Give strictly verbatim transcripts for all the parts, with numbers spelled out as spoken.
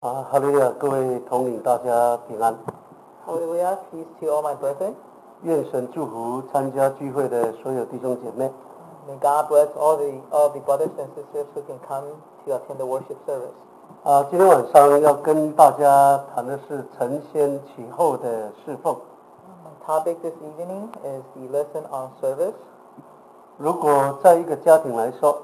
啊，哈利路亚！各位同领，大家平安。 Hallelujah, peace to all my brethren. 愿神祝福参加聚会的所有弟兄姐妹。 May God bless all the all the brothers and sisters who can come to attend the worship service. 啊，今天晚上要跟大家谈的是承先启后的侍奉。 My topic this evening is the lesson on service. 如果在一个家庭来说，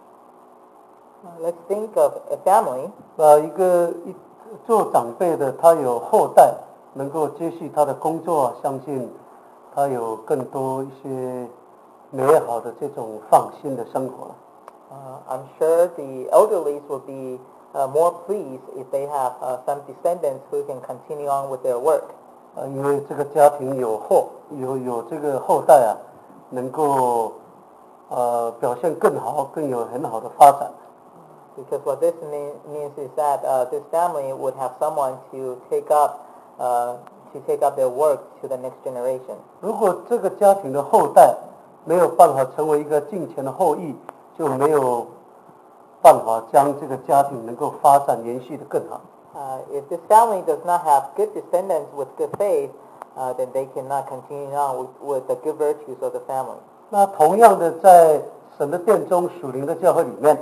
Uh, let's think of a family. 啊，一个一做长辈的，他有后代能够接续他的工作，相信他有更多一些美好的这种放心的生活。 Uh, I'm sure the elderly will be uh, more pleased if they have uh, some descendants who can continue on with their work. 啊，因为这个家庭有后有有这个后代啊，能够呃表现更好，更有很好的发展。 Because what this mean, means is that uh, this family would have someone to take up uh, to take up their work to the next generation. 如果这个家庭的后代没有办法成为一个敬虔的后裔，就没有办法将这个家庭能够发展延续的更好。 Uh, if this family does not have good descendants with good faith, uh, then they cannot continue on with, with the good virtues of the family. 那同样的，在神的殿中属灵的教会里面，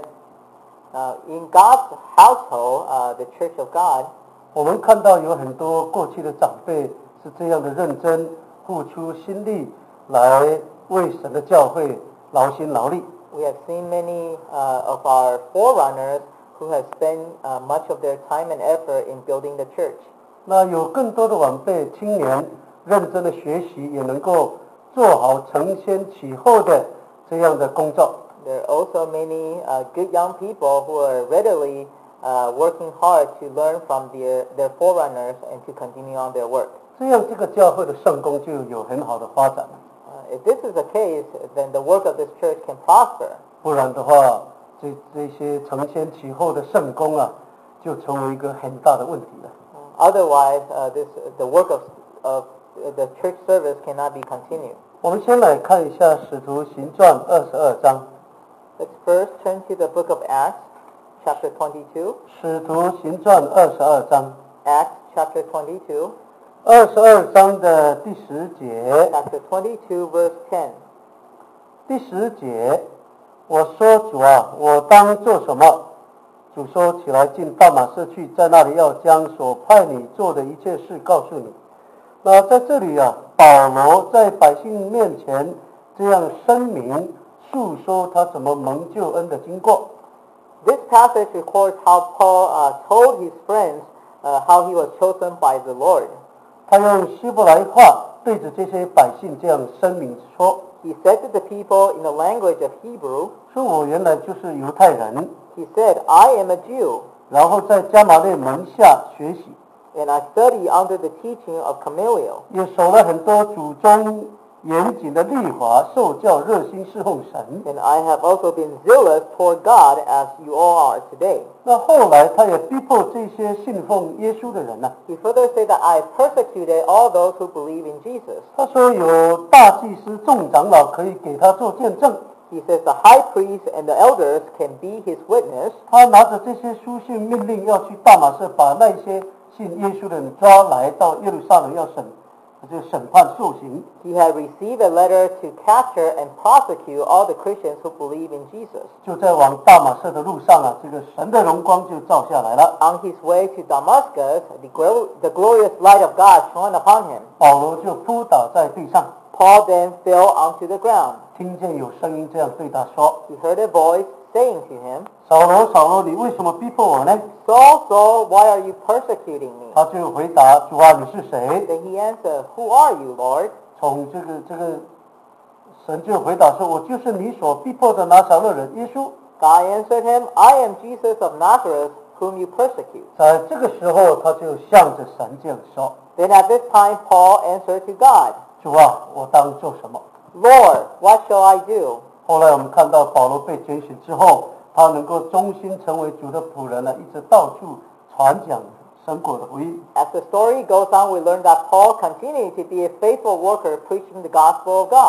Uh, in God's household, uh, the Church of God, 我们看到有很多过去的长辈是这样的认真，付出心力来为神的教会劳心劳力。 we have seen many uh, of our forerunners who have spent uh, much of their time and effort in building the church. 那有更多的晚辈青年认真的学习，也能够做好承先启后的这样的工作。 There are also many uh, good young people who are readily uh, working hard to learn from their, their forerunners and to continue on their work. 这样这个教会的圣工就有很好的发展了。 Uh, if this is the case, then the work of this church can prosper. 不然的话，这这些承先启后的圣工啊，就成为一个很大的问题了。 Uh, otherwise, uh, this, the work of, of the church service cannot be continued. 我们先来看一下《使徒行传》二十二章。 Let's first turn to the book of Acts, chapter twenty-two. 使徒行传二十二章， Acts, chapter twenty-two. 二十二章的第十节， Chapter twenty-two, verse ten. 第十节，我说主啊，我当做什么？主说起来进大马士去，在那里要将所派你做的一切事告诉你。那在这里啊，保罗在百姓面前这样声明述说他怎么蒙救恩的经过。 This passage records how Paul uh, told his friends uh, how he was chosen by the Lord. 他用希伯来话对着这些百姓这样声明说 He said to the people in the language of Hebrew, 说我原来就是犹太人， he said, I am a Jew, 然后在加马列门下学习， and I study under the teaching of Gamaliel. 也守了很多祖宗严谨的律法，受教热心侍奉神。 And I have also been zealous toward God as you all are today. 那后来他也逼迫这些信奉耶稣的人呢、啊。 He further said that I persecuted all those who believe in Jesus. 他说有大祭司、众长老可以给他做见证。 He says the high priest and the elders can be his witness. 他拿着这些书信命令，要去大马士把那些信耶稣的人抓来到耶路撒冷要审，就审判受刑。 He had received a letter to capture and prosecute all the Christians who believe in Jesus. 就在往大马士的路上啊，这个神的荣光就照下来了。 On his way to Damascus, the, glo- the glorious light of God shone upon him. 保罗就扑倒在地上， Paul then fell onto the ground. 听见有声音这样对他说 He heard a voice saying to him, 扫罗，扫罗，你为什么逼迫我呢？ Saul, Saul, why are you persecuting me? 他就回答主啊，你是谁？ Then he answered, Who are you, Lord? 从这个这个神就回答说，我就是你所逼迫的拿撒勒人耶稣。 God answered him, I am Jesus of Nazareth, whom you persecute. 在这个时候，他就向着神这样说 Then at this time, Paul answered to God, 主啊，我当做什么？ Lord, what shall I do? 后来我们看到保罗被拣选之后，他能够忠心成为主的仆人了，一直到处传讲神国的福音。 As the story goes on, we learn that Paul continued to be a faithful worker preaching the gospel of God.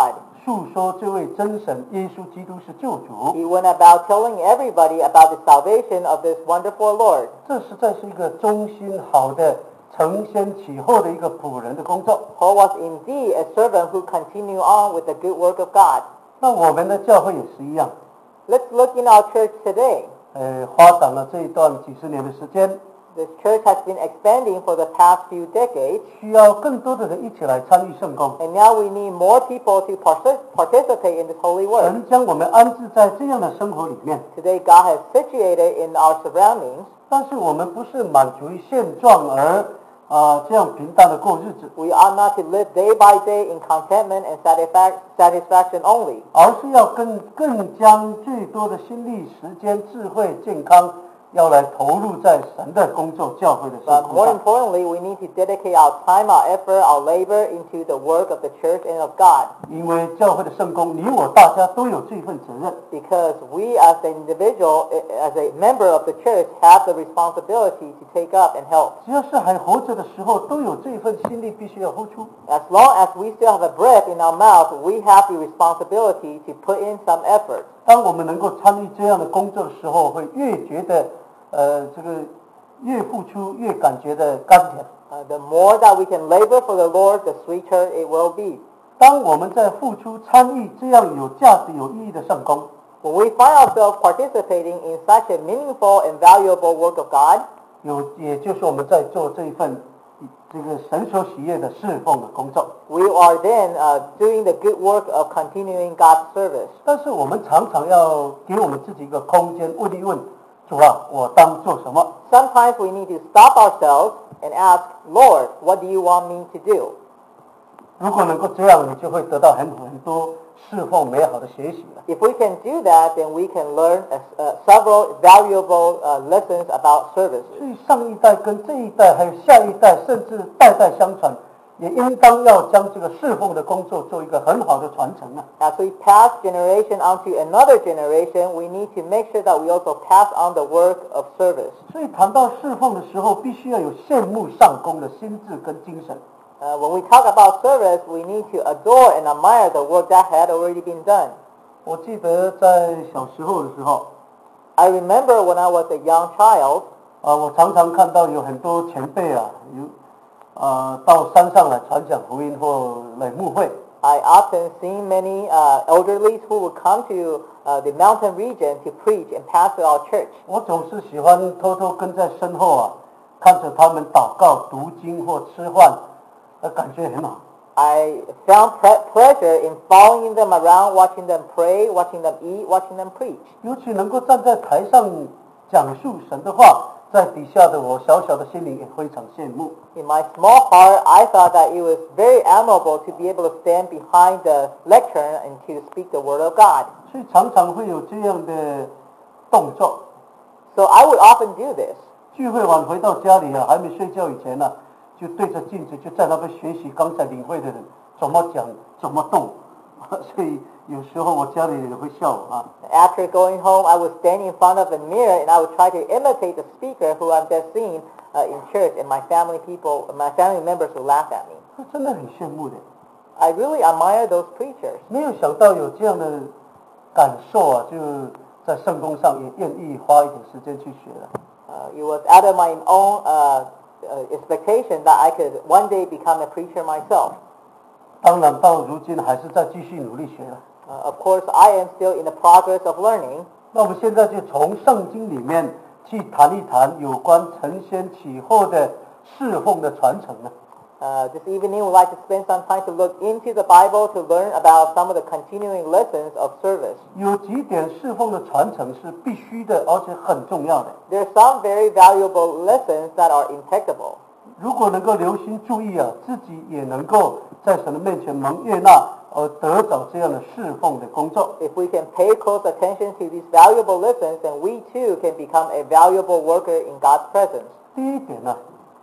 述说这位真神耶稣基督是救主。 He went about telling everybody about the salvation of this wonderful Lord. 这实在是一个忠心好的承先启后的一个仆人的工作。 Paul was indeed a servant who continued on with the good work of God. 那我们的教会也是一样， Let's look in our church today. 呃，发展了这一段几十年的时间， This church has been expanding for the past few decades, 需要更多的人一起来参与圣工。 and now we need more people to partic- participate in this holy work. 神将我们安置在这样的生活里面， Today, God has situated in our surroundings. 但是我们不是满足于现状而啊、这样平淡的过日子， We are not to live day by day in contentment and satisfac- satisfaction only, 而是要更更将最多的心力、时间、智慧、健康，要来投入在神的工作、教会的圣 but 工 more 上。 importantly, we need to dedicate our time, our effort, our labor into the work of the church and of God, 因为教会的圣工，你我大家都有这份责任。 because we as the individual, as a member of the church, have the responsibility to take up and help. 只要是还活着的时候，都有这份心力必须要付出。 As long as we still have a breath in our mouth, we have the responsibility to put in some effort. 当我们能够参与这样的工作的时候，会越觉得，呃，这个越付出越感觉的甘甜。 Uh, the more that we can labor for the Lord, the sweeter it will be. 当我们在付出参与这样有价值有意义的圣工， When we find ourselves participating in such a meaningful and valuable work of God, 有也就是我们在做这一份这个神所喜悦的侍奉的工作。 we are then uh, doing the good work of continuing God's service. 但是我们常常要给我们自己一个空间，问一问主啊，我当做什么？ Sometimes we need to stop ourselves and ask, Lord, what do you want me to do? 如果能够这样，你就会得到很很多侍奉美好的学习了。 If we can do that, then we can learn uh, uh, several valuable uh, lessons about service. 所以上一代跟这一代，还有下一代，甚至代代相传，也应当要将这个侍奉的工作做一个很好的传承啊。 As we pass generation onto another generation, we need to make sure that we also pass on the work of service. 所以谈到侍奉的时候，必须要有羡慕上攻的心智跟精神。 Uh, when we talk about service, we need to adore and admire the work that had already been done. 我记得在小时候的时候， I remember when I was a young child, 啊，我常常看到有很多前辈啊，有啊到山上来传讲福音或来牧会。 I often seen many uh, elderlies who would come to uh, the mountain region to preach and pastor our church. 我总是喜欢偷偷跟在身后啊，看着他们祷告、读经或吃饭，呃，感觉很好。 I found pre- pleasure in following them around, watching them pray, watching them eat, watching them preach. 尤其能够站在台上讲述神的话，在底下的我小小的心灵也非常羡慕。 In my small heart, I thought that it was very admirable to be able to stand behind the lectern and to speak the word of God. 所以常常会有这样的动作。 So I would often do this. 聚会晚回到家里啊，还没睡觉以前呢、就对着镜子就在那边学习刚才领会的人怎么讲怎么动，所以有时候我家里人会笑我啊。 After going home, I would stand in front of the mirror and I would try to imitate the speaker who I've just seen uh, in church, and my family people, my family members would laugh at me. 这真的很羡慕的， I really admire those preachers. 没有想到有这样的感受啊，就在圣工上也愿意花一点时间去学了。 Uh, it was out of my own uh, uh, expectation that I could one day become a preacher myself. 当然到如今还是在继续努力学了。 Uh, of course, I am still in the progress of learning. 那我们现在就从圣经里面去谈一谈有关承先启后的侍奉的传承呢。 Uh, this evening, we'd like to spend some time to look into the Bible to learn about some of the continuing lessons of service. 有几点侍奉的传承是必须的，而且很重要的。 There are some very valuable lessons that are impeccable. 如果能够留心注意啊，自己也能够在神的面前蒙悦纳，而得着这样的侍奉的工作。 If we can pay close attention to these valuable lessons, then we too can become a valuable worker in God's presence. 第一点呢，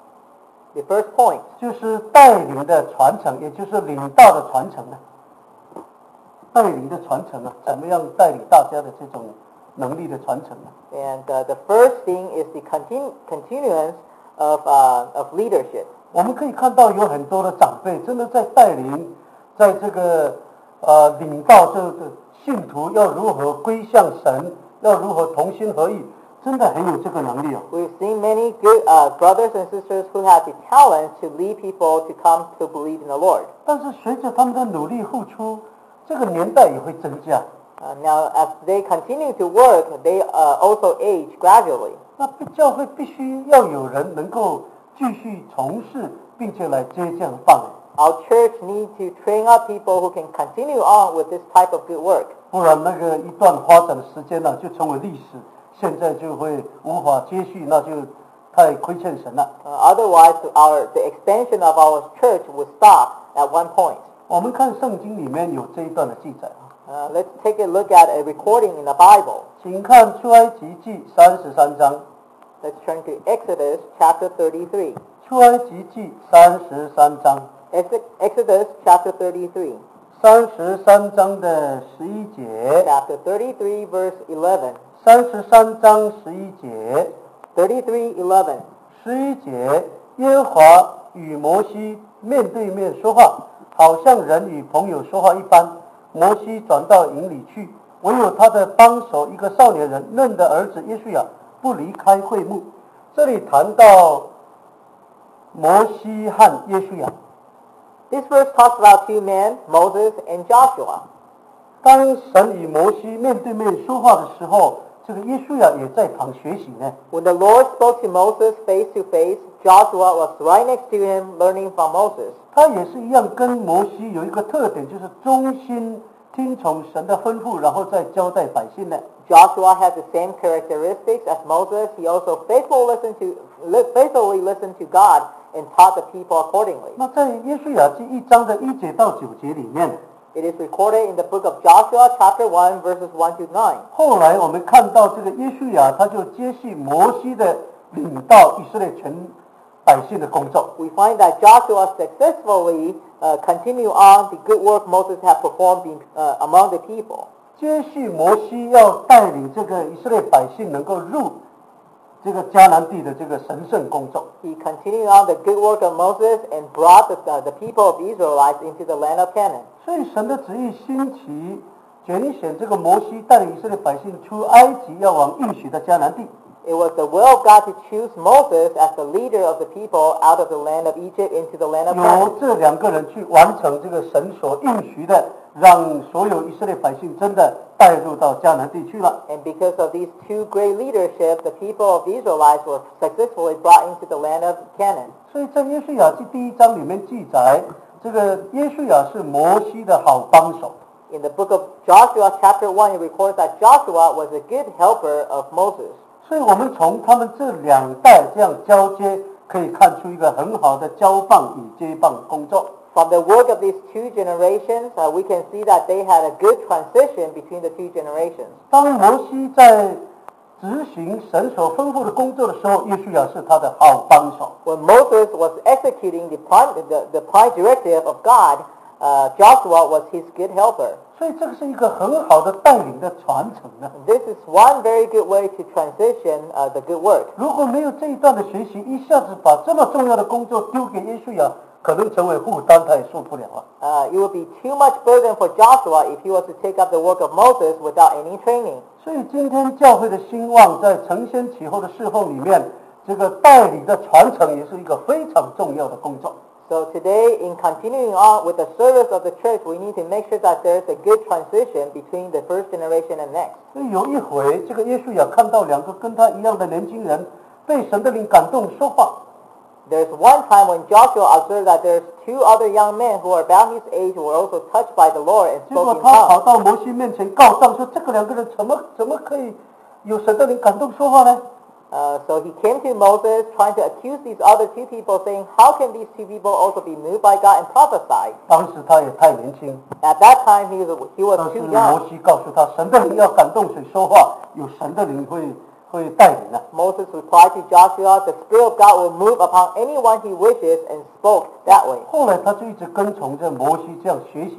The first point 就是带领的传承，也就是领导的传承呢。带领的传承啊，怎么样带领大家的这种能力的传承呢？ And uh, the first thing is the continu- continuance of, uh, of leadership. 我们可以看到有很多的长辈真的在带领，在这个呃领导这个信徒要如何归向神，要如何同心合意，真的很有这个能力哦。 We've seen many good uh, brothers and sisters who have the talent to lead people to come to believe in the Lord. 但是随着他们的努力付出，这个年代也会增加。 Uh, now, as they continue to work, they uh, also age gradually. 那教会必须要有人能够继续从事，并且来接这样棒。 Our church needs to train up people who can continue on with this type of good work. 不然那个一段发展的时间呢、啊，就成为历史，现在就会无法接续，那就太亏欠神了。 Uh, otherwise, our the expansion of our church would stop at one point. 我们看圣经里面有这一段的记载啊。 Uh, let's take a look at a recording in the Bible. 请看出埃及记三十三章。 Let's turn to Exodus chapter thirty-three. 出埃及记三十三章。 Exodus chapter thirty-three. 三十三章的十一节。 Chapter thirty-three, verse eleven. 三十三章十一节。 thirty-three eleven. 十一节，耶和华与摩西面对面说话，好像人与朋友说话一般。摩西转到营里去，唯有他的帮手一个少年人，嫩的儿子约书亚不离开会幕。这里谈到摩西和约书亚。 This verse talks about two men, Moses and Joshua. 当神与摩西面对面说话的时候，这个约书亚也在旁学习呢。 When the Lord spoke to Moses face to face, Joshua was right next to him, learning from Moses. 他也是一样，跟摩西有一个特点，就是忠心听从神的吩咐，然后再交代百姓呢。 Joshua has the same characteristics as Moses. He also faithfully listened to faithfully listened to God and taught the people accordingly. 那在约书亚记一章的一节到九节里面， It is recorded in the book of Joshua, chapter one, verses one to nine. 后来我们看到这个约书亚，他就接续摩西的领导以色列全百姓的工作。 We find that Joshua successfully uh, continue on the good work Moses had performed in, uh, among the people. 接续摩西要带领这个以色列百姓能够入这个迦南地的这个神圣工作。 He continued on the good work of Moses and brought the, uh, the people of Israelites into the land of Canaan. 所以神的旨意兴起，拣选这个摩西带领以色列百姓出埃及，要往应许的迦南地。 It was the will of God to choose Moses as the leader of the people out of the land of Egypt into the land of 由 Canaan. 这两个人去完成这个神所应许的，让所有以色列百姓真的带入到迦南地去了。 And because of these two great leadership, the people of the Israelites were successfully brought into the land of Canaan. 所以在约书亚记第一章里面记载，这个约书亚是摩西的好帮手。 In the book of Joshua, chapter one, it records that Joshua was a good helper of Moses. 所以我们从他们这两代这样交接，可以看出一个很好的交棒与接棒工作。 From the work of these two generations, uh, we can see that they had a good transition between the two generations. 当摩西在执行神所吩咐的工作的时候，约书亚是他的好帮手。 When Moses was executing the prime, the, the prime directive of God, uh, Joshua was his good helper. 所以这个是一个很好的带领的传承呢。 This is one very good way to transition uh, the good work. 如果没有这一段的学习，一下子把这么重要的工作丢给约书亚，可能成为负担，他也受不了啊。 Uh, it would be too much burden for Joshua if he was to take up the work of Moses without any training. 所以今天教会的兴旺，在承先启后的侍奉里面，这个带领的传承也是一个非常重要的工作。 So today, in continuing on with the service of the church, we need to make sure that there's a good transition between the first generation and next. 所以有一回，这个约书亚看到两个跟他一样的年轻人被神的灵感动说话。 There's one time when Joshua observed that there's two other young men who are about his age who were also touched by the Lord and 结果 spoke in 他跑 tongues. 到摩西面前告状说：“这个两个人怎么怎么可以有神的灵感动说话呢？” Uh, so he came to Moses trying to accuse these other two people, saying, how can these two people also be moved by God and prophesy? 当时他也太年轻， At that time, he was, he was 但是 too 摩 young. 西告诉他，神的灵要感动谁说话，有神的灵会会带领啊。 Moses replied to Joshua, the Spirit of God will move upon anyone he wishes, and spoke that way. 后来他就一直跟从着摩西这样学习，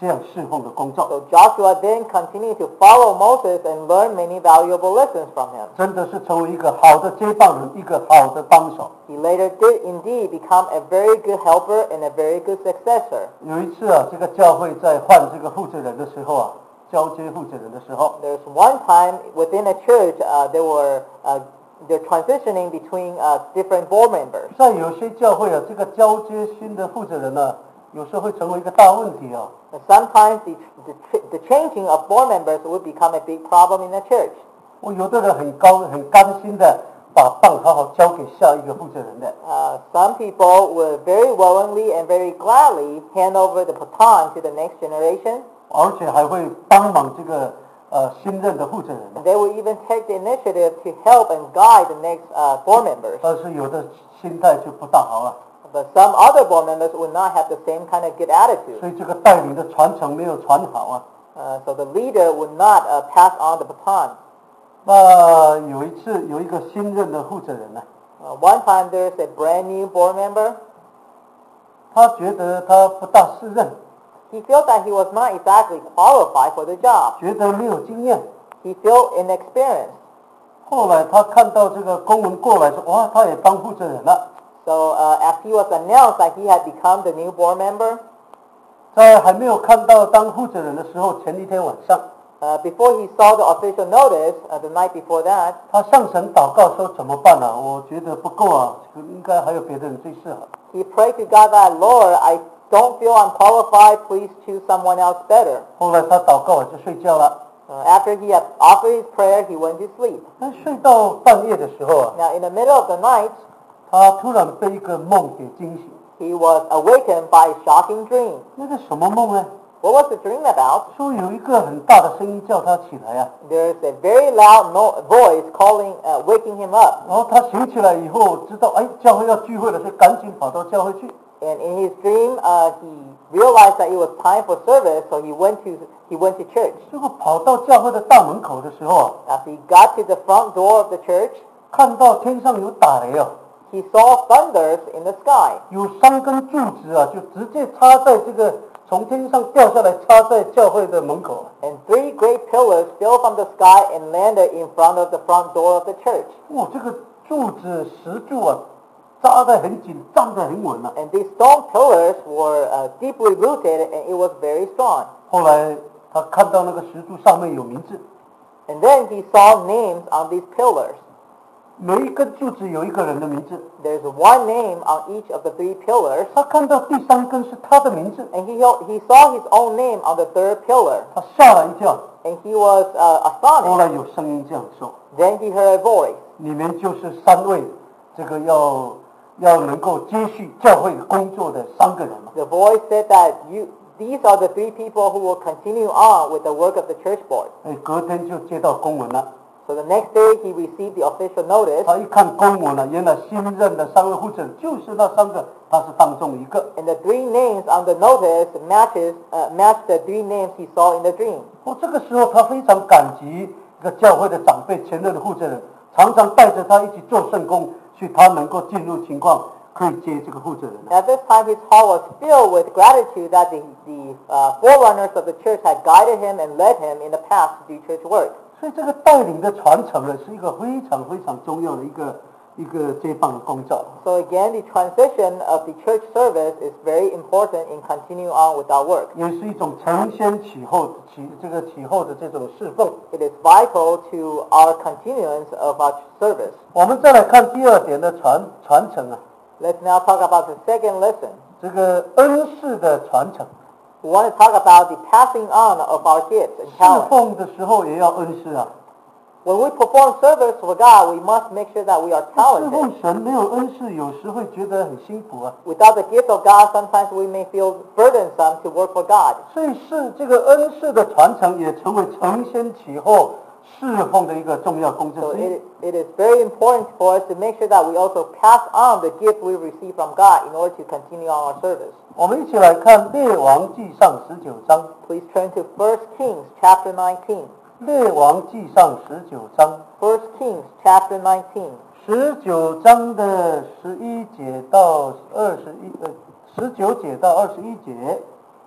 这样侍奉的工作。 So Joshua then continued to follow Moses and learn many valuable lessons from him. 真的是成为一个好的接棒人，一个好的帮手。 He later did indeed become a very good helper and a very good successor. 有一次啊，这个教会在换这个负责人的时候啊，交接负责人的时候， There's one time within a church uh, there were uh, they're transitioning between uh, different board members. 在有些教会啊，这个交接新的负责人呢、啊，有时候会成为一个大问题啊。 And sometimes the, the, the changing of board members would become a big problem in the church. 我有的人很高很甘心的把棒好好交给下一个负责人的， Uh, some people would very willingly and very gladly hand over the baton to the next generation. 而且还会帮忙这个呃新任的负责人。 And they would even take the initiative to help and guide the next uh, board members. 但是有的心态就不大好啊， But some other board members would not have the same kind of good attitude. 所以这个带领的传承没有传好啊。 Uh, so the leader would not uh, pass on the baton. 那有一次有一个新任的负责人呢、 Uh, one time there's a brand new board member. 他觉得他不大适任， He felt that he was not exactly qualified for the job. 觉得没有经验。 He felt inexperienced. 后来他看到这个公文过来说，哇，他也当负责人了。 So uh, as he was announced that he had become the new board member, 在还没有看到当负责人的时候，前一天晚上， uh, before he saw the official notice, uh, the night before that, 他向神祷告说怎么办啊？我觉得不够啊，应该还有别的人最适合。 he prayed to God that, Lord, I don't feel I'm qualified. Please choose someone else better. 后来他祷告完就睡觉了。 Uh, after he had offered his prayer, he went to sleep. 但睡到半夜的时候啊， Now, in the middle of the night, 他突然被一个梦给惊醒。 he was awakened by a shocking dream. 那个什么梦呢？ What was the dream about? 说有一个很大的声音叫他起来啊， There's a very loud no- voice calling, uh, waking him up. 然后他醒起来以后知道，哎，教会要聚会了，所以赶紧跑到教会去。 And in his dream, uh, he realized that it was time for service, so he went to he went to church. 结果跑到教会的大门口的时候啊， As he got to the front door of the church, 看到天上有打雷啊， he saw thunders in the sky. 有三根柱子啊，就直接插在这个从天上掉下来，插在教会的门口。 And three great pillars fell from the sky and landed in front of the front door of the church. 哇，这个柱子石柱啊，扎得很紧，站得很稳啊。 And these stone pillars were uh, deeply rooted, and it was very strong. 后来他看到那个石柱上面有名字， And then he saw names on these pillars. 每一根柱子有一个人的名字。 There's one name on each of the three pillars, 他看到第三根是他的名字， and he he saw his own name on the third pillar, 他吓了一跳。 and he was uh, 后 astonished. 来有声音这样说： Then he heard a voice. 你们就是三位这个要要能够接续教会工作的三个人嘛。 The voice said that you these are the three people who will continue on with the work of the church board. 哎，隔天就接到公文了。 So the next day he received the official notice, 他一看公文了，原来新任的三位负责人就是那三个，他是当中一个。 and the three names on the notice matches uh, matched the three names he saw in the dream. 哦，这个时候他非常感激一个教会的长辈、前任的负责人，常常带着他一起做圣工，去他能够进入情况，可以接这个负责人。 At this time, his heart was filled with gratitude that the, the uh, forerunners of the church had guided him and led him in the past to do church work. 所以这个带领的传承呢，是一个非常非常重要的一个一个接棒的工作。 So again, the transition of the church service is very important in continuing on with our work. 也是一种承先启后启这个启后的这种侍奉。 It is vital to our continuance of our service. 我们再来看第二点的传传承啊， Let's now talk about the second lesson. 这个恩赐的传承。 We want to talk about the passing on of our gifts and 侍 talents. 奉的时候也要恩赐啊。 When we perform service for God, we must make sure that we are 侍 talented. 奉神没有恩赐，有时会觉得很辛苦啊。 Without the gift of God, sometimes we may feel burdensome to work for God. 所以是这个恩赐的传承，也成为承先启后侍奉的一个重要工 So 作之一。 it, it is very important for us to make sure that we also pass on the gift we receive from God in order to continue on our service. 我们一起来看《列王纪上》十九章， Please turn to First Kings chapter nineteen. 《列王纪上》十九章， First Kings chapter nineteen. 十九章的十一节到二十一呃，十九节到二十一节，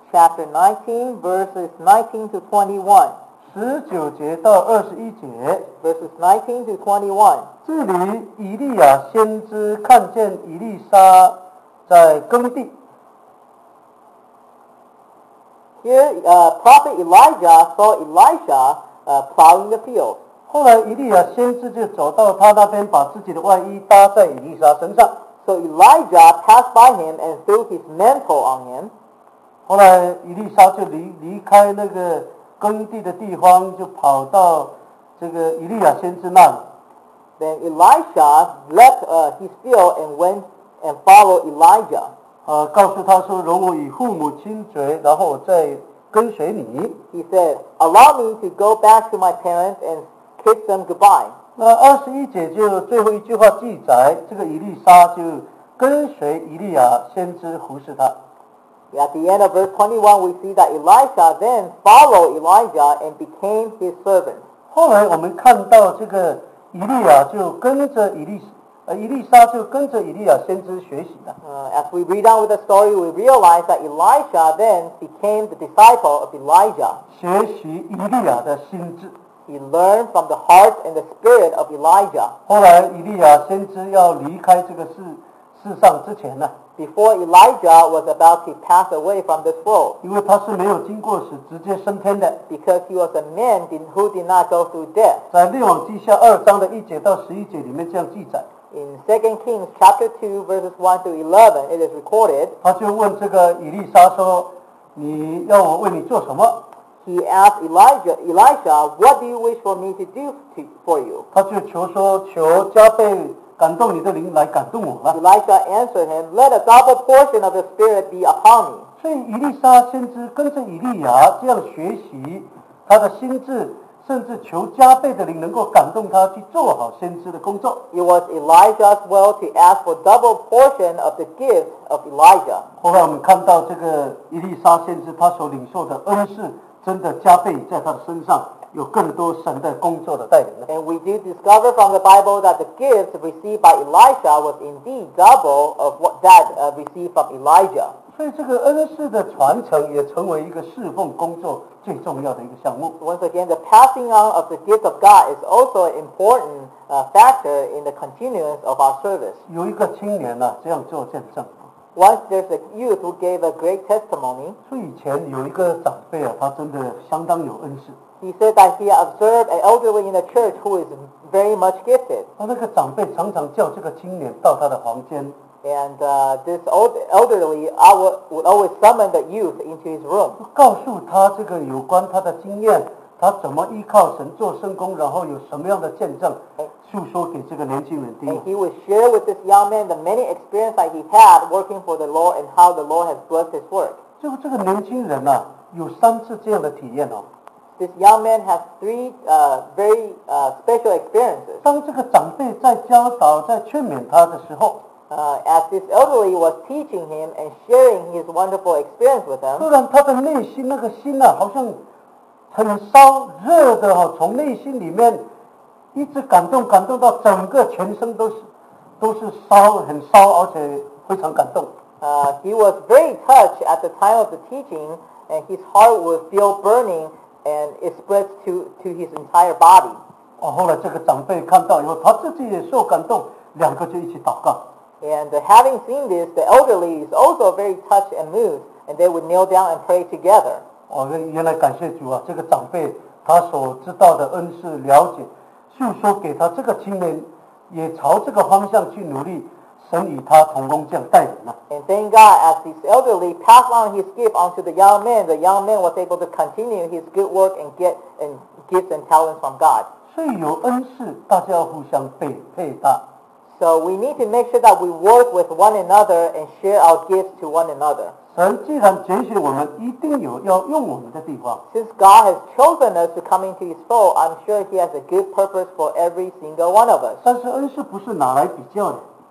chapter nineteen, verses nineteen to twenty-one. 十九节到二十一节， Verses nineteen to twenty-one. 这里以利亚先知看见以利沙在耕地， Here, uh, prophet Elijah saw Elisha uh, plowing the field. 后来以利亚先知就走到他那边，把自己的外衣搭在以利沙身上。 So Elijah passed by him and threw his mantle on him. 后来以利沙就离离开那个耕地的地方，就跑到这个以利亚先知那里。 Then Elisha left uh, his field and went and followed Elijah. 呃，告诉他说：“容我与父母亲嘴，然后我再跟随你。” He said, "Allow me to go back to my parents and kiss them goodbye." 那二十一节就最后一句话记载，这个以利沙就跟随以利亚先知服侍他。 At the end of verse twenty-one, we see that Elisha then followed Elijah and became his servant. 后来我们看到这个以利亚就跟着以利呃以利沙就跟着以利亚先知学习了。 Uh, as we read on with the story, we realize that Elisha then became the disciple of Elijah. 学习以利亚的心智。 He learned from the heart and the spirit of Elijah. 后来以利亚先知要离开这个世世上之前呢， Before Elijah was about to pass away from this world, 因为他是没有经过死直接升天的， because he was a man did- who did not go through death. 在列王记下二章的一节到十一节里面这样记载。 In Second Kings chapter two, verses one to eleven, it is recorded, 他就问这个以利沙说：“你要我为你做什么 he asked Elijah, Elisha, what do you wish for me to do to, for you?？” 他就求说：“求加倍感动你的灵来感动我吧。” Elisha answered him, let a double portion of the Spirit be upon me. 所以以利沙先知跟着以利亚这样学习，他的心智甚至求加倍的灵能够感动他去做好先知的工作。 It was Elijah's will to ask for double portion of the gift of Elijah. 后来我们看到这个以利沙先知他所领受的恩赐，真的加倍在他的身上，有更多神的工作的带领了。 And we do discover from the Bible that the gift received by Elisha was indeed double of what that uh, received from Elijah. 所以这个恩赐的传承也成为一个侍奉工作最重要的一个项目。 Once again, the passing on of the gift of God is also an important uh, factor in the continuance of our service. 有一个青年呢、啊、这样做见证。 Once there's a youth who gave a great testimony. 说以前有一个长辈啊，他真的相当有恩赐。 He said that he observed an elderly in the church who is very much gifted. 他那个长辈常常叫这个青年到他的房间， And uh, this old elderly I would, would always summon the youth into his room. 告诉他这个有关他的经验，他怎么依靠神做圣工，然后有什么样的见证，诉说给这个年轻人 And 听。 he would share with this young man the many experience that he had working for the Lord and how the Lord has blessed his work. 就这个年轻人啊，有三次这样的体验哦。 This young man has three uh, very uh, special experiences. 当这个长辈在教导、在劝勉他的时候， Uh, as this elderly was teaching him and sharing his wonderful experience with 突 him, 然他的内心那个心啊，好像很烧热的哦，从内心里面一直感动，感动到整个全身都是都是烧，很烧，而且非常感动。 uh, he was very touched at the time of the teaching, and his heart would feel burning, and it spreads to, to his entire body. 哦，后来这个长辈看到以后，他自己也受感动，两个就一起祷告。 And uh, having seen this, the elderly is also very touched and moved, and they would kneel down and pray together. 哦，原来感谢主啊，这个长辈他所知道的恩赐了解，诉说给他这个青年，也朝这个方向去努力，神与他同工这样带领了。 And thank God, as this elderly passed on his gift onto the young man, the young man was able to continue his good work and get and gifts and talents from God. 所以有恩赐，大家要互相配配搭。 So we need to make sure that we work with one another and share our gifts to one another. 神既然拣选我们，一定有要用我们的地方。 Since God has chosen us to come into his fold, I'm sure he has a good purpose for every single one of us. 但是恩赐不是拿来比较的，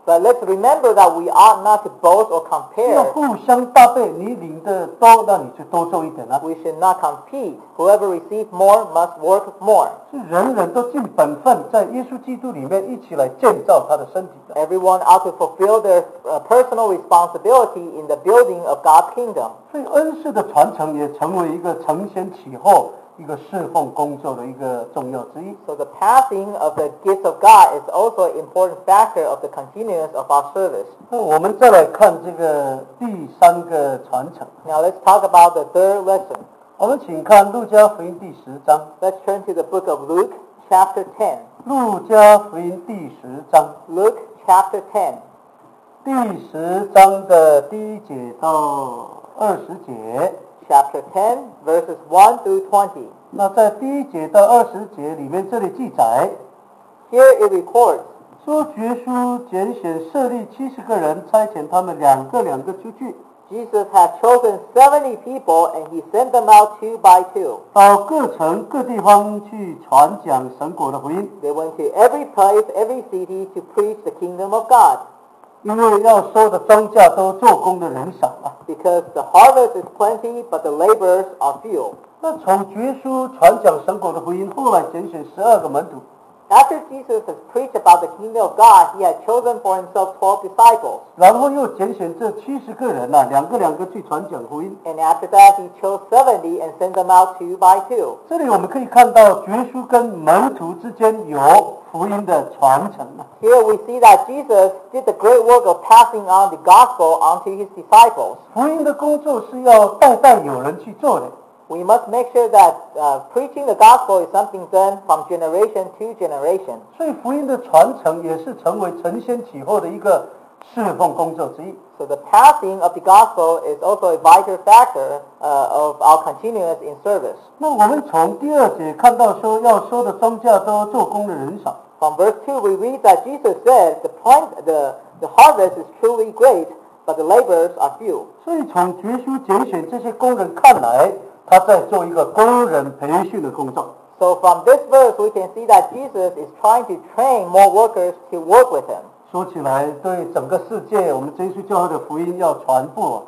But let's remember that we ought not to boast or 要 compare. 互相搭配，你领的多，那你就多做一点啊。 We should not compete. Whoever receives more must work more. 是人人都尽本分，在耶稣基督里面一起来建造他的身体的。 Everyone ought to fulfill their uh, personal responsibility in the building of God's kingdom. 所以恩赐的传承也成为一个承先启后、一个侍奉工作的一个重要之一。 So the passing of the gifts of God is also an important factor of the continuance of our service. 那我们再来看这个第三个传承。 Now let's talk about the third lesson. 我们请看路加福音第十章。 Let's turn to the book of Luke, chapter ten. 路加福音第十章， Luke, chapter ten. 第十章的第一节到二十节。 Chapter ten, verses one through twenty. 那在第一节到二十节里面，这里记载 Here it records, 说，决书拣选设立七十个人，差遣他们两个两个出去， Jesus had chosen seventy people and he sent them out two by two. 到各城各地方去传讲神国的福音。 They went to every place, every city to preach the kingdom of God. 因为要收的庄稼都做工的人少啊。 Because the harvest is plenty, but the laborers are few. 那从决书传讲神国的福音，后来拣选十二个门徒。 After Jesus has preached about the kingdom of God, he had chosen for himself twelve disciples. 然后又拣选这七十个人呐、啊，两个两个去传讲福音。 And after that, he chose seventy and sent them out two by two. 这里我们可以看到，决书跟门徒之间有福音的传承啊。 Here we see that Jesus did the great work of passing on the gospel onto his disciples. 福音的工作是要代代有人去做的。 We must make sure that uh, preaching the gospel is something done from generation to generation. 所以福音的传承也是成为承先启后的一个侍奉工作之一。 So the passing of the gospel is also a vital factor uh, of our continuance in service. 那我们从第二节看到说，要收的庄稼都做工的人少。 From verse two, we read that Jesus said, the, plant, the, the harvest is truly great, but the laborers are few. 所以从决书拣选这些工人看来，他在做一个工人培训的工作。 So from this verse, we can see that Jesus is trying to train more workers to work with him. 说起来，对整个世界，我们真耶稣教会的福音要传播。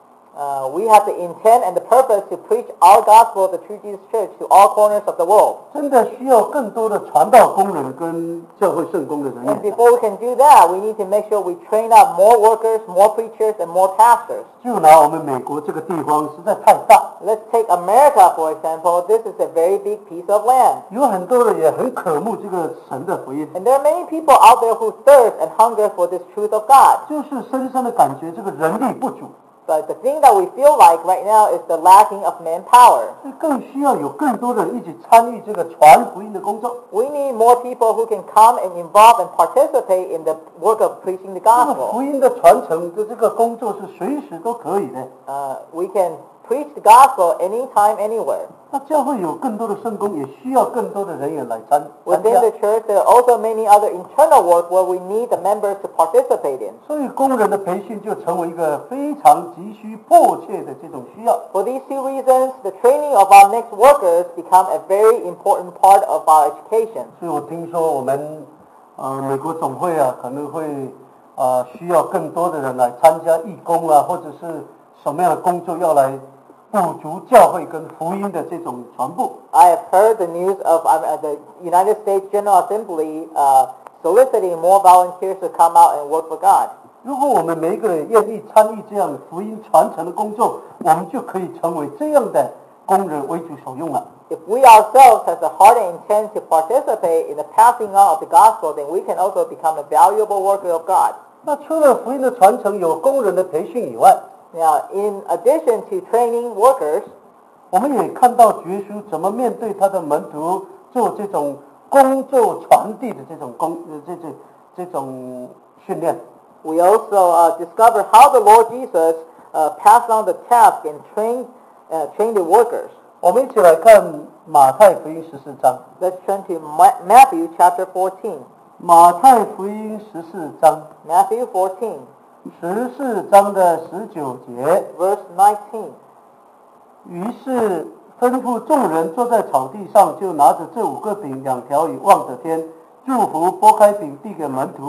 Uh, we have the intent and the purpose to preach our gospel of the True Jesus Church to all corners of the world. 真的需要更多的传道工人跟教会圣工的人 And 员。 before we can do that, we need to make sure we train up more workers, more preachers, and more pastors. 就拿我们美国这个地方实在太大， Let's take America, for example. This is a very big piece of land. 有很多人也很渴慕这个神的福音， And there are many people out there who thirst and hunger for this truth of God. 就是深深的感觉这个人力不足， But the thing that we feel like right now is the lacking of manpower. 所以更需要有更多的人一起参与这个传福音的工作。 We need more people who can come and involve and participate in the work of preaching the 这个 gospel. 福音的传承的这个工作是随时都可以的。 Uh, we can preach the gospel anytime, anywhere. 那教会有更多的圣工，也需要更多的人员来参参 Within 加。 the church, there are also many other internal work where we need the members to participate in. 所以工人的培训就成为一个非常急需、迫切的这种需要。 For these two reasons, the training of our next workers become a very important part of our education. 所以我听说我们呃美国总会啊可能会啊、呃、需要更多的人来参加义工啊，或者是什么样的工作要来补足教会跟福音的这种传播。 I have heard the news of uh, the United States General Assembly uh, soliciting more volunteers to come out and work for God. 如果我们每一个人愿意参与这样的福音传承的工作，我们就可以成为这样的工人为主所用了。 If we ourselves have the heart and intent to participate in the passing on of the gospel, then we can also become a valuable worker of God. 那除了福音的传承有工人的培训以外， Now, in addition to training workers, 我们也看到耶稣怎么面对他的门徒做这种工作传递的这种工呃这这这种训练。 we also uh, discover how the Lord Jesus uh, passed on the task and trained, uh, trained the workers. 我们一起来看马太福音十四章。 Let's turn to Ma- Matthew chapter fourteen. 马太福音十四章， Matthew fourteen, 十四章的十九节。 verse nineteen. 于是吩咐众人坐在草地上，就拿着这五个饼两条鱼望着天，祝福，拨开饼递给门徒，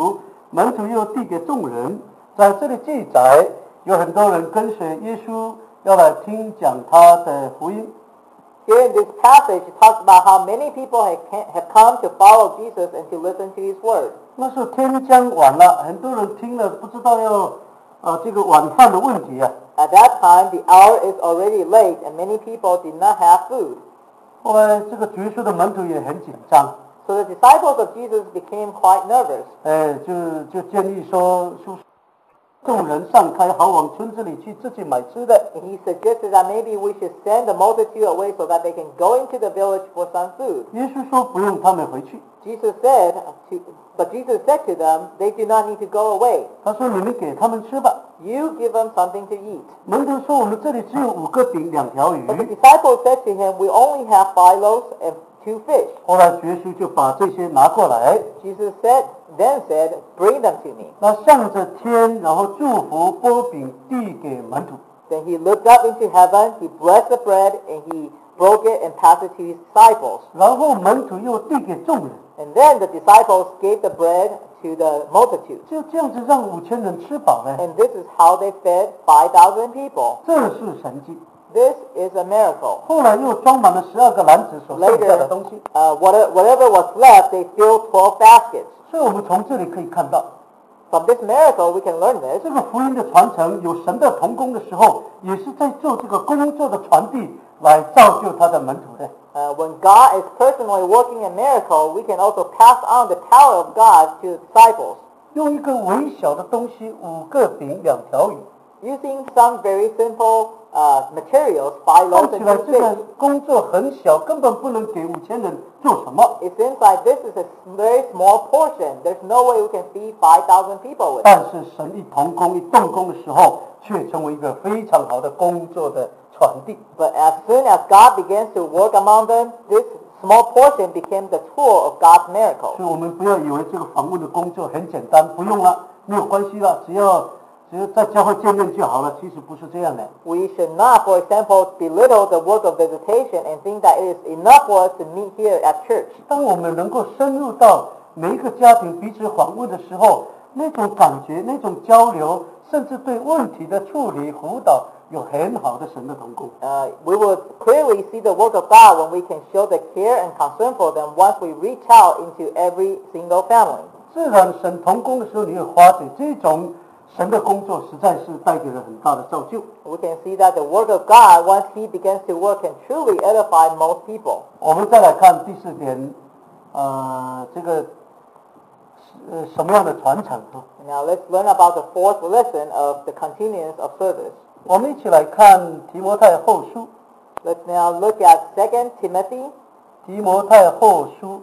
门徒又递给众人。在这里记载，有很多人跟随耶稣，要来听讲他的福音。 Here in this passage, it talks about how many people have, have come to follow Jesus and to listen to his word. 那是天将晚了，很多人听了不知道要呃这个晚饭的问题啊。 At that time, the hour is already late, and many people did not have food. 后来这个耶稣的门徒也很紧张。 So the disciples of Jesus became quite nervous. 哎，就就建议说，说众人散开，好往村子里去自己买吃的。 And he suggested that maybe we should send the multitude away so that they can go into the village for some food. 耶稣说不用他们回去。 Jesus said to, but Jesus said to them, they do not need to go away. 他说你们给他们吃吧。 You give them something to eat. 门徒说我们这里只有五个饼两条鱼。 But the disciples said to him, we only have five loaves and two fish. 后来耶稣就把这些拿过来。 Jesus said, then said, bring them to me. 那向着天，然后祝福，拨饼递给门徒。 Then he looked up into heaven, he blessed the bread, and he broke it and passed it to his disciples. 然后门徒又递给众人。 And then the disciples gave the bread to the multitude. 就这样子让五千人吃饱了。 And this is how they fed five thousand people. 这是神迹。 This is a miracle. 后来又装满了十二个篮子所剩下的 Later, 东西。 uh, whatever, whatever was left, they filled twelve baskets. 所以我们从这里可以看到， From this miracle, we can learn this. 这个福音的传承，有神的同工的时候，也是在做这个工作的传递，来造就他的门徒的。 Uh, when God is personally working a miracle, we can also pass on the power of God to disciples. 用一个微小的东西，五个饼两条鱼， Using some very simple uh, materials, five 看 loaves 起 and 来 two 这个 fish. 工作很小，根本不能给五千人做什么。 It seems like this is a very small portion. There's no way we can feed five thousand people with it. 但是神一同工一动工的时候，却成为一个非常好的工作的传递。 But as soon as God begins to work among them, this small portion became the tool of God's miracle. 所以我们不要以为这个访问的工作很简单，不用了，没有关系了，只要只要在教会见面就好了。其实不是这样的。 We should not, for example, belittle the work of visitation and think that it is enough for us to meet here at church. 当我们能够深入到每一个家庭彼此访问的时候，那种感觉、那种交流，甚至对问题的处理辅导，有很好的神的同工。 Uh, we will clearly see the work of God when we can show the care and concern for them once we reach out into every single family. 自然神同工的时候，你会发觉这种神的工作实在是带给了很大的造就。 We can see that the work of God, once He begins to work, can truly edify most people. 我们再来看第四点，呃，这个呃什么样的传承啊？ Now let's learn about the fourth lesson of the continuance of service. 我们一起来看提摩太后书， Let's now look at Second Timothy, 提摩太后书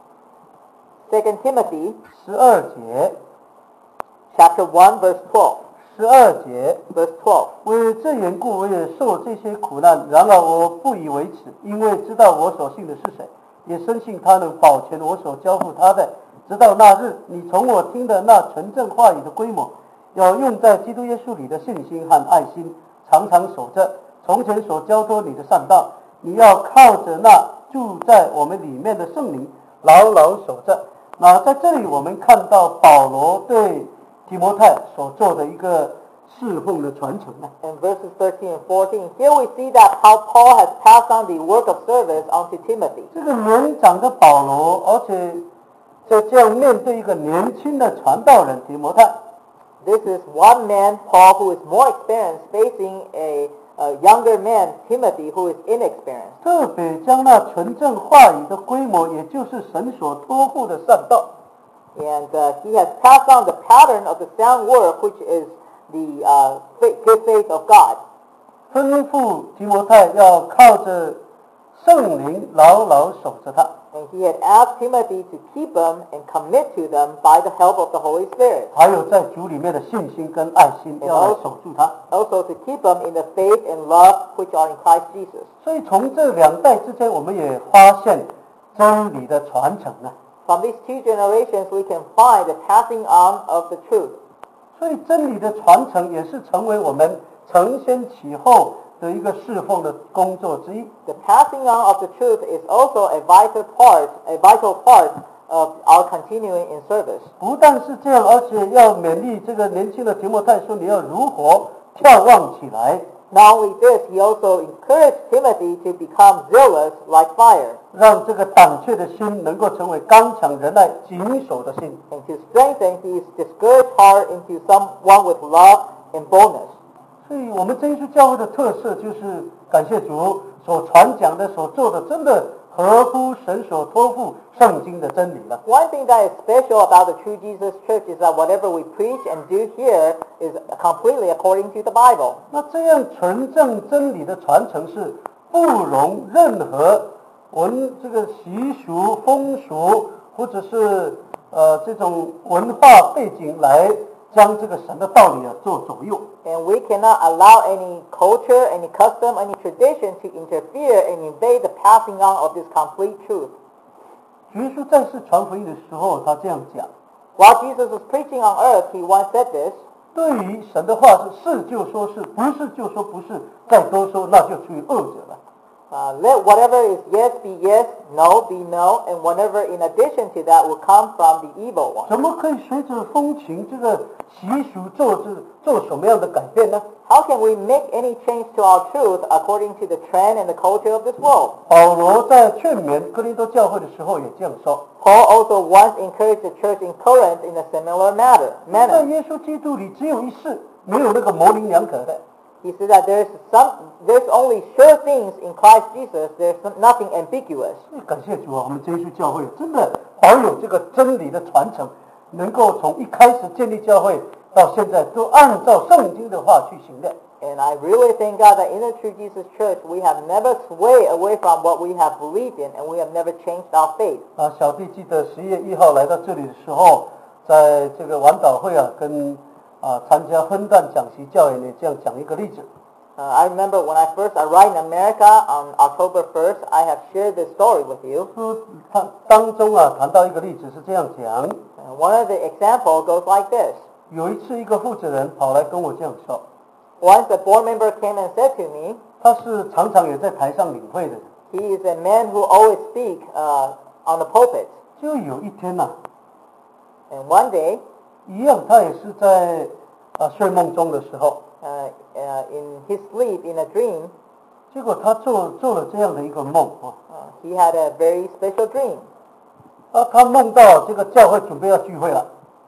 Second Timothy, 十二节， chapter one, verse twelve. 十二节。 Verse twelve. 为这缘故，我也受这些苦难，然而我不以为耻，因为知道我所信的是谁，也深信他能保全我所交付他的，直到那日，你从我听的那纯正话语的规模，要用在基督耶稣里的信心和爱心，常常守着从前所交托你的善道。你要靠着那住在我们里面的圣灵，牢牢守着。那在这里，我们看到保罗对提摩太所做的一个侍奉的传承呢。 In verses thirteen and fourteen, here we see that how Paul has passed on the work of service onto Timothy. 这个年长的保罗，而且在这样面对一个年轻的传道人提摩太， This is one man, Paul, who is more experienced, facing a, a younger man, Timothy, who is inexperienced. 特别将那纯正话语的规模，也就是神所托付的善道， And uh, he has passed on the pattern of the sound word, which is the uh, fa- good faith of God. 吩咐提摩太要靠着圣灵牢牢守着他。 And he had asked Timothy to keep them and commit to them by the help of the Holy Spirit. 还有在主里面的信心跟爱心，要来守住他。 Also to keep them in the faith and love which are in Christ Jesus. 所以从这两代之间，我们也发现真理的传承呢。 From these two generations, we can find the passing on of the truth. 所以真理的传承也是成为我们承先启后的一个侍奉的工作之一。 The passing on of the truth is also a vital part, a vital part of our continuing in service. 不但是这样，而且要勉励这个年轻的提摩太说，你要如火眺望起来， Not only this, he also encouraged Timothy to become zealous like fire, 让这个胆怯的心能够成为刚强仁爱谨守的心。 and to strengthen his discouraged heart into someone with love and boldness. 所以我们真耶稣教会的特色就是感谢主所传讲的、所做的，真的合乎神所托付圣经的真理了。 One thing that is special about the True Jesus Church is that whatever we preach and do here is completely according to the Bible. 那这样纯正真理的传承是不容任何文这个习俗、风俗或者是呃这种文化背景来将这个神的道理啊做左右。 And we cannot allow any culture, any custom, any tradition to interfere and invade the passing on of this complete truth. 主耶稣在世传福音的时候，他这样讲： While Jesus was preaching on earth, he once said this, 对于神的话是是就说是，不是就说不是，再多说那就出于恶者了。 uh, let whatever is yes be yes, no be no, and whatever in addition to that will come from the evil one. 怎么可以随着风情这个习俗做这做什么样的改变呢？ How can we make any change to our truth according to the trend and the culture of this world? 保罗在劝勉哥林多教会的时候也这样说： Paul also once encouraged the church in Corinth in a similar matter, 在 manner. 耶稣基督里只有一事，没有那个模棱两可的。 He said that there's some, there's only sure things in Christ Jesus. There's nothing ambiguous. 所以感谢主啊，我们真耶稣教会真的保有这个真理的传承，能够从一开始建立教会到现在都按照圣经的话去行的。 And I really thank God that in the True Jesus Church we have never swayed away from what we have believed in, and we have never changed our faith. 啊，小弟记得十一月一号来到这里的时候，在这个晚祷会啊，跟啊参加分段讲习教员呢，这样讲一个例子。 Uh, I remember when I first arrived in America on October first, I have shared this story with you. 说他当中啊谈到一个例子是这样讲， Uh, one of the example goes like this. 有一次一个负责人跑来跟我这样说， Once a board member came and said to me, 他是常常也在台上领会的人， he is a man who always speak uh, on the pulpit. 就有一天呐、啊， And one day, 一样他也是在啊睡梦中的时候， uh, uh, in his sleep, in a dream, 结果他做做了这样的一个梦啊， uh, he had a very special dream. 啊他梦到这个教会准备要聚会了，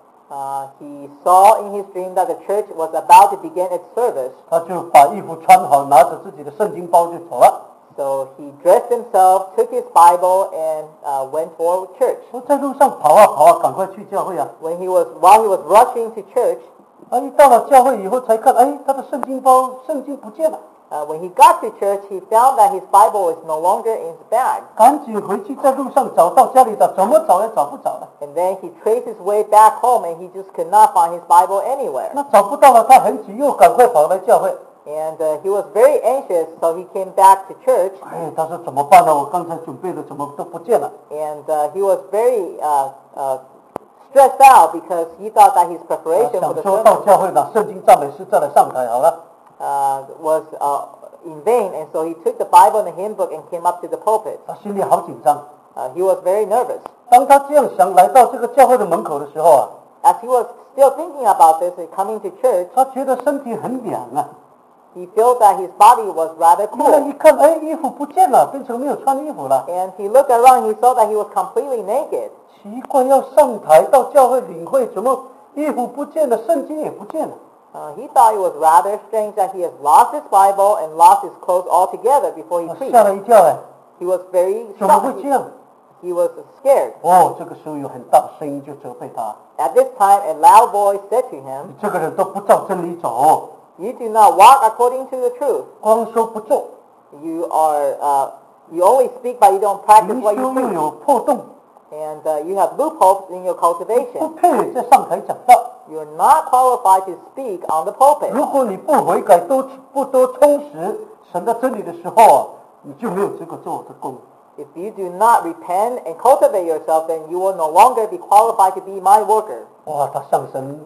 Uh, he saw in his dream that the church was about to begin its service. 他就把衣服穿好，拿着自己的圣经包就走了。 So he dressed himself, took his Bible, and uh, went for church. 我在路上跑啊跑啊，赶快去教会啊！ When he was, while he was rushing to church, 啊，一到了教会以后才看，哎，他的圣经包圣经不见了， uh, when he got to church, he found that his Bible was no longer in his bag. 赶紧回去，在路上找到家里找，怎么找也找不着了。 And then he traced his way back home, and he just could not find his Bible anywhere. 那找不到了，他很急，又赶快跑来教会。 And uh, he was very anxious, so he came back to church. 哎，他说怎么办呢？我刚才准备的怎么都不见了。 And uh, he was very uh, uh, stressed out because he thought that his 啊 preparation for 想 the 说到 sermon 教会拿圣经赞美诗再来上台好了。 uh, was uh, in vain, and so he took the Bible and the hymn book and came up to the pulpit. 他心里好紧张。 Uh, he was very nervous. 当他这样想来到这个教会的门口的时候啊， As he was still thinking about this and coming to church, 他觉得身体很凉啊。 he felt that his body was rather 后来 cool. 一看，哎，衣服不见了，变成没有穿衣服了。 And he looked around, he saw that he was completely naked. 奇怪，要上台到教会领会，怎么衣服不见了，圣经也不见了？ Uh, he thought it was rather strange that he has lost his Bible and lost his clothes altogether before he 我 preached. 吓了一跳哎， He was very 怎么 shocked. 会这样？ He was scared. 哦，这个时候有很大声音就责备他， At this time, a loud voice said to 你 him, 这个人都不照真理走， "You do not walk according to the truth. 光说不做， You are uh, you only speak, but you don't practice 灵 what 修 you 又 preach. 有破洞， And uh, you have loopholes in your 不 cultivation. 配在上台讲道。 You are not qualified to speak on the pulpit. 如果你不悔改，多不多充实神的真理的时候啊，你就没有资格做我的工。 If you do not repent and cultivate yourself, then you will no longer be qualified to be my worker." 哇，他上神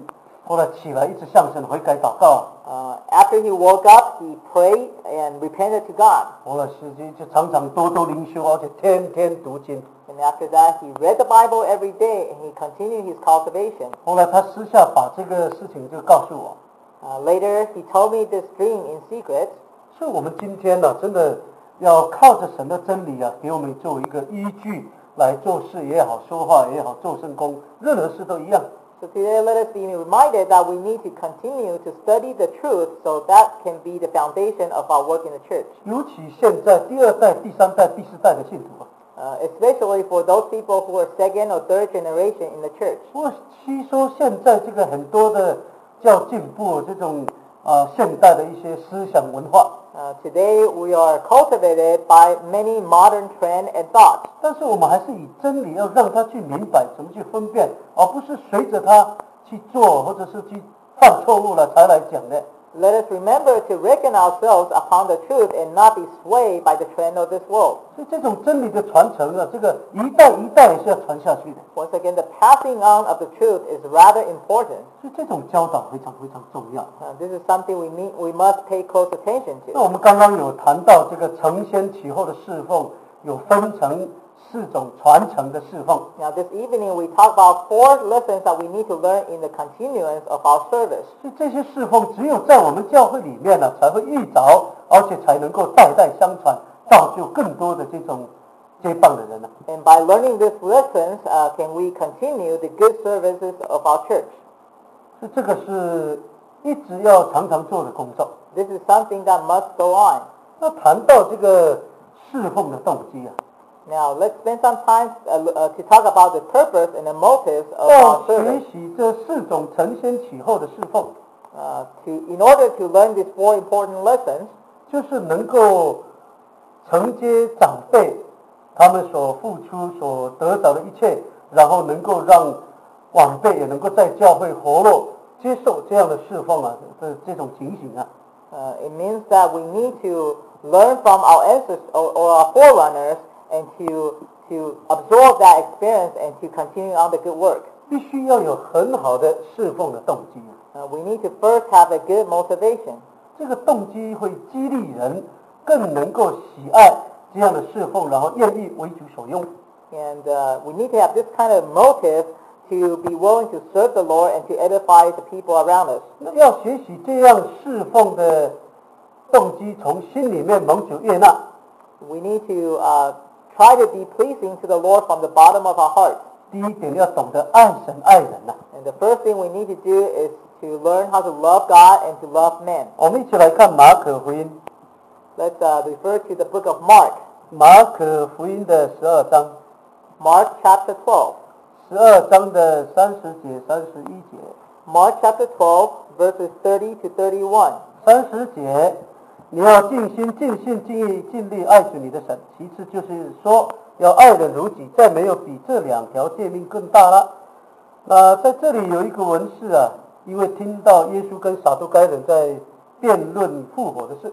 后来起来一直向神悔改祷告， Uh, after he woke up, he prayed and repented to God. 后来时间就常常多多灵修，而且天天读经。 And after that, he read the Bible every day and he continued his cultivation. 后来他私下把这个事情就告诉我， Uh, later, he told me this dream in secret. 所以我们今天呢、真的要靠着神的真理啊，给我们作为一个依据来做事也好，说话也好，做圣工，任何事都一样。 So today, let us be reminded that we need to continue to study the truth so that can be the foundation of our work in the church. 尤其现在第二代、第三代、第四代的信徒啊， Uh, especially for those people who are second or third generation in the church. 我吸收现在这个很多的较进步这种啊、现代的一些思想文化， Uh, today, we are cultivated by many modern trends and thoughts. 但是我们还是以真理要让他去明白，怎么去分辨，而不是随着他去做，或者是去犯错误了才来讲的。 Let us remember to reckon ourselves upon the truth and not be swayed by the trend of this world. 所以这种真理的传承啊，这个一代一代也是要传下去的。 Once again, the passing on of the truth is rather important. 所以这种教导非常非常重要。 Uh, this is something we need, we must pay close attention 那 to. 我们刚刚有谈到这个承先启后的侍奉，有分成四种传承的侍奉。 Now, this evening we talk about four lessons that we need to learn in the continuance of our service. 所以这些侍奉只有在我们教会里面呢、才会遇着，而且才能够代代相传，造就更多的这种接棒的人呢、 And by learning these lessons, uh, can we continue the good services of our church? 所以这个是一直要常常做的工作。 This is something that must go on. 那谈到这个侍奉的动机啊， Now, let's spend some time uh, uh, to talk about the purpose and the motives of 要 our 学 service. 习这四种承先启后的侍奉， Uh, to, in order to learn these four important lessons, 就是能够承接长辈他们所付出、所得到的一切，然后能够让晚辈也能够在教会活络，接受这样的侍奉啊的这种情形啊。 uh, it means that we need to learn from our ancestors or, or our forerunners and to, to absorb that experience and to continue on the good work. 必须要有很好的侍奉的动机啊， Uh, we need to first have a good motivation. 这个动机会激励人更能够喜爱这样的侍奉，然后愿意为主所用。 And uh, we need to have this kind of motive to be willing to serve the Lord and to edify the people around us. 那要学习这样侍奉的动机，从心里面蒙主悦纳。 We need to uh, try to be pleasing to the Lord from the bottom of our heart. 第一点要懂得爱神爱人呐、 And the first thing we need to do is to learn how to love God and to love men. 我们一起来看马可福音， Let's uh, refer to the book of Mark, 马可福音的十二章， Mark chapter twelve. 十二章的三十节、三十一节。 Mark chapter twelve, verses thirty to thirty-one. 三十节，你要尽心、尽性、尽意、尽力爱主你的神。其次就是说，要爱人如己，再没有比这两条诫命更大了。那在这里有一个文士啊，因为听到耶稣跟撒都该人在辩论复活的事，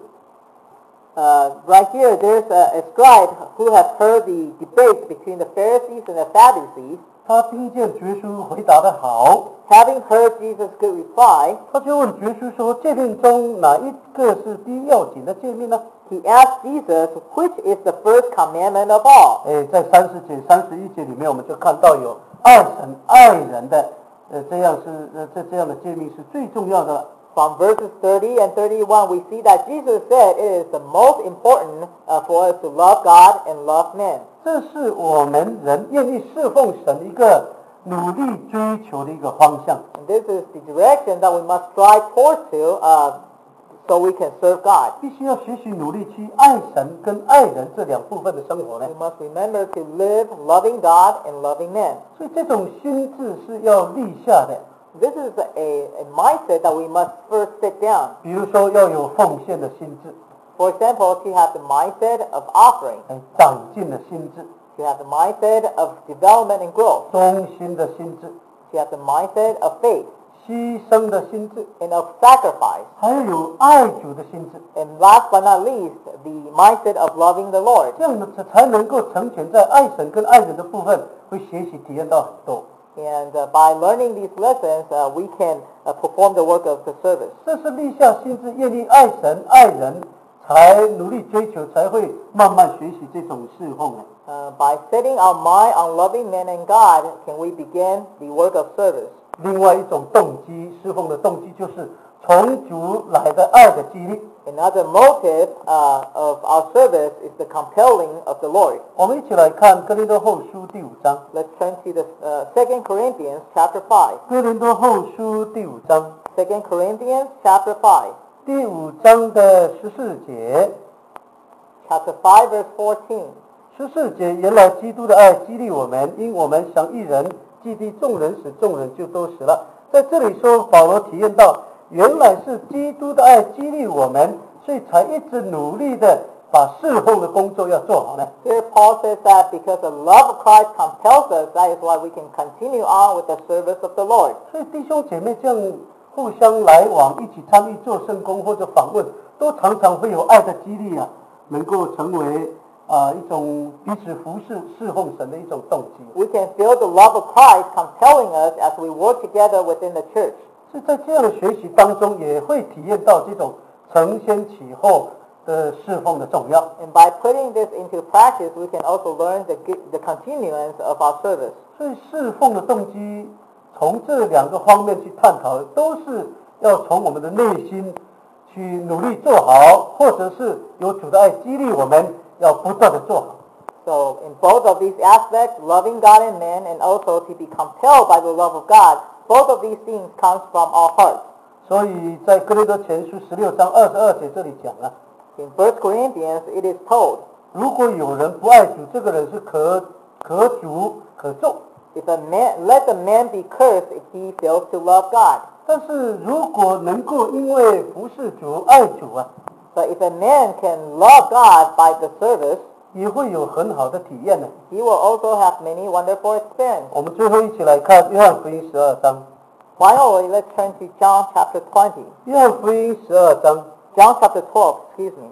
Uh, right here, there's a, a scribe who has heard the debate between the Pharisees and the Sadducees. 他听见耶稣回答的好， Having heard Jesus' good reply, 他就问耶稣说：“诫命中哪一个是第一要紧的诫命呢 he asked Jesus, which is the first commandment of all?？” 哎，在三十节、三十一节里面，我们就看到有爱神、爱人的，呃，这样是呃这这样的诫命是最重要的了。 From verses thirty and thirty-one, we see that Jesus said it is the most important uh, for us to love God and love men. 这是我们人愿意侍奉神一个努力追求的一个方向。 And this is the direction that we must strive towards to uh, so we can serve God. 必须要学习努力去爱神跟爱人这两部分的生活呢 We。must remember to live loving God and loving men. 所以这种心智是要立下的。 This is a, a mindset that we must first sit down. 比如说要有奉献的心智， For example, to have the mindset of offering, 哎，长进的心智， to have the mindset of development and growth, 忠心的心智， to have the mindset of faith 牺牲的心智， and of sacrifice, 还要有爱主的心智， and last but not least, the mindset of loving the Lord. 这样呢才才能够成全在爱神跟爱人的部分，会学习体验到很多。 And uh, by learning these lessons, uh, we can uh, perform the work of the service. 这是立下心志，愿意爱神爱人，才努力追求，才会慢慢学习这种侍奉。 Uh, by setting our mind on loving men and God, can we begin the work of service. 另外一种动机，侍奉的动机就是从主来的爱的激励。 Another motive uh, of our service is the compelling of the Lord. 我们一起来看哥林多后书第五章。 Let's turn to the uh, Second Corinthians chapter five. 哥林多后书第五章， Second Corinthians chapter five. 第五章的十四节。 Chapter five verse fourteen. 十四节，原来基督的爱激励我们，因我们想一人既替众人死，众人就都死了。在这里说，保罗体验到，原来是基督的爱激励我们，所以才一直努力的把侍奉的工作要做好呢。 Here Paul says that because the love of Christ compels us, that is why we can continue on with the service of the Lord. 所以弟兄姐妹这样互相来往，一起参与做圣工或者访问，都常常会有爱的激励啊，能够成为啊、呃、一种彼此服侍、侍奉神的一种动机。 We can feel the love of Christ compelling us as we work together within the church. 是在这样的学习当中，也会体验到这种承先启后的侍奉的重要。 And by putting this into practice, we can also learn the, the continuance of our service. 所以侍奉的动机，从这两个方面去探讨，都是要从我们的内心去努力做好，或者是有主的爱激励我们，要不断的做好。 So in both of these aspects, loving God and men, and also to be compelled by the love of God, both of these things comes from our hearts. 所以在哥林多前书十六章二十二节这里讲了， In First Corinthians, it is told, 如果有人不爱主，这个人是可可主可咒。 if a man, let the man be cursed if he fails to love God. 但是如果能够因为服侍主、爱主啊， But if a man can love God by the service, 也会有很好的体验呢。 he will also have many wonderful experiences. 我们最后一起来看约翰福音十二章。 Finally, let's turn to John chapter twenty. 约翰福音十二章， John chapter twelve, excuse me.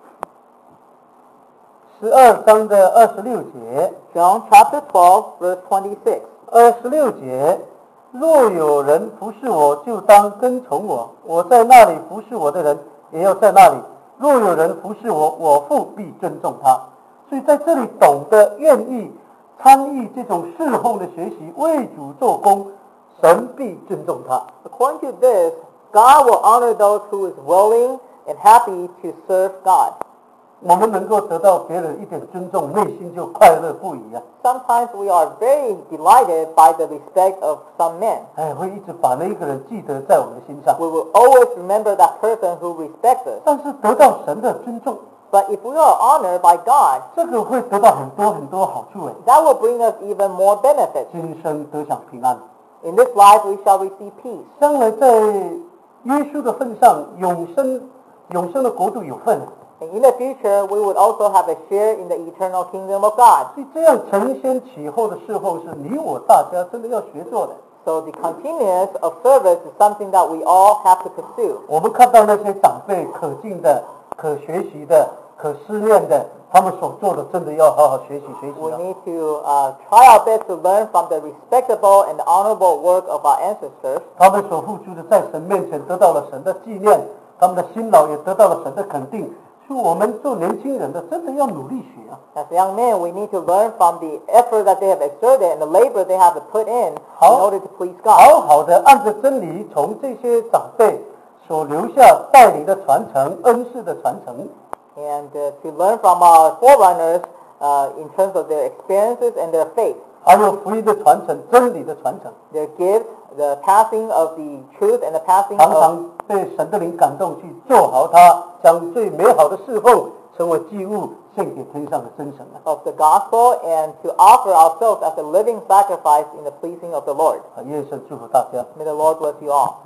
十二章的二十六节。 John chapter twelve, verse twenty-six. 二十六节，若有人服侍我，就当跟从我；我在那里服侍我的人，也要在那里。若有人服侍我，我父必尊重他。所以在这里懂得愿意参与这种侍奉的学习，为主做工，神必尊重他。 According to this, God will honor those who is willing and happy to serve God. 我们能够得到别人一点尊重，内心就快乐不已啊！ Sometimes we are very delighted by the respect of some men. 哎，会一直把那一个人记得在我们的心上。 We will always remember that person who respects us. 但是得到神的尊重， But if we are honored by God, 这个会得到很多很多好处哎， that will bring us even more benefits. 今生得享平安。 In this life, we shall receive peace. 将来在耶稣的份上，永生永生的国度有份。 And in the future, we would also have a share in the eternal kingdom of God. 所以这样承先启后的侍奉，是你我大家真的要学做的。 So the continuance of service is something that we all have to pursue. 我们看到那些长辈可敬的、可学习的、可思念的，他们所做的，真的要好好学习学习 We 了。 need to uh, try our best to learn from the respectable and honorable work of our ancestors. 他们所付出的，在神面前得到了神的纪念，他们的辛劳也得到了神的肯定。所以我们做年轻人的，真的要努力学啊！ As young men, we need to learn from the effort that they have exerted and the labor they have put in in 好， order to please God. 好好的按着真理，从这些长辈所留下带领的传承、恩赐的传承， And uh, to learn from our forerunners uh, in terms of their experiences and their faith, 还有福音的传承、真理的传承， their gifts, the passing of the truth and the passing 常 of 常被神的灵感动去做好它，将最美好的侍奉成为祭物献给天上的真神啊！ of the gospel and to offer ourselves as a living sacrifice in the pleasing of the Lord. 啊，愿神祝福大家。 May the Lord bless you all.